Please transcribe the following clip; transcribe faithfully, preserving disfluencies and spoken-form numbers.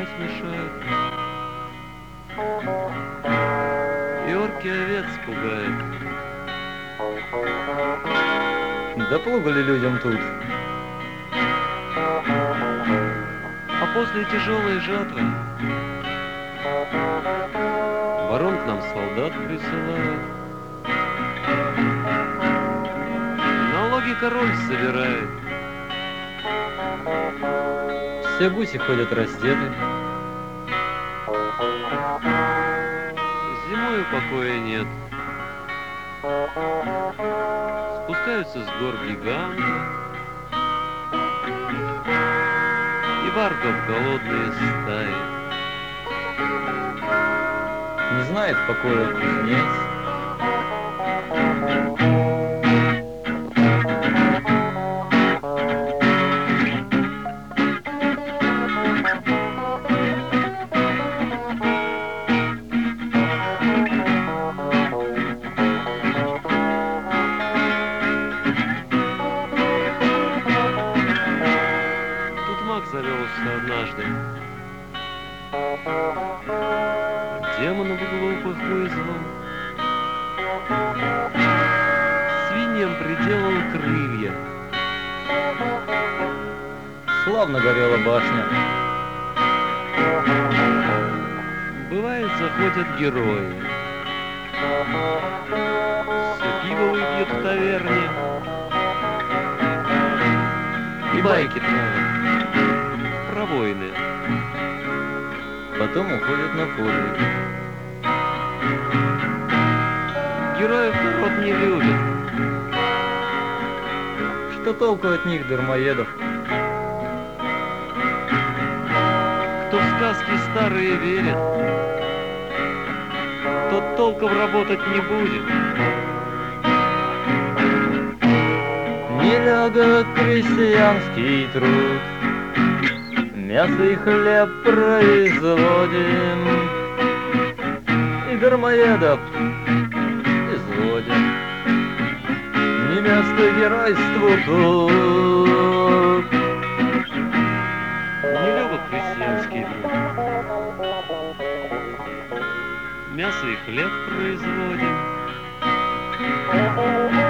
спать мешают. И орки овец пугают. Да плохо ли людям тут? А после тяжелой жатвы барон к нам солдат присылает. Налоги король собирает. Все гуси ходят раздеты. Зимою покоя нет. Спускаются с гор гиганты, и варгов голодные стаи. Не знает покоя кузнец. Завелся однажды. Демонов глупых вызвал. Свиньям приделал крылья. Славно горела башня. Бывает, заходят герои. Все пиво выпьют в таверне. И байки травят. Про войны. Потом уходят на подвиг. Героев народ не любит. Что толку от них, дармоедов? Кто в сказки старые верит, тот толком работать не будет. Нелегок крестьянский труд, мясо и хлеб производим, и дармоедов изводим. Не место геройству тут. Не любит крестьянский труд. Мясо и хлеб производим,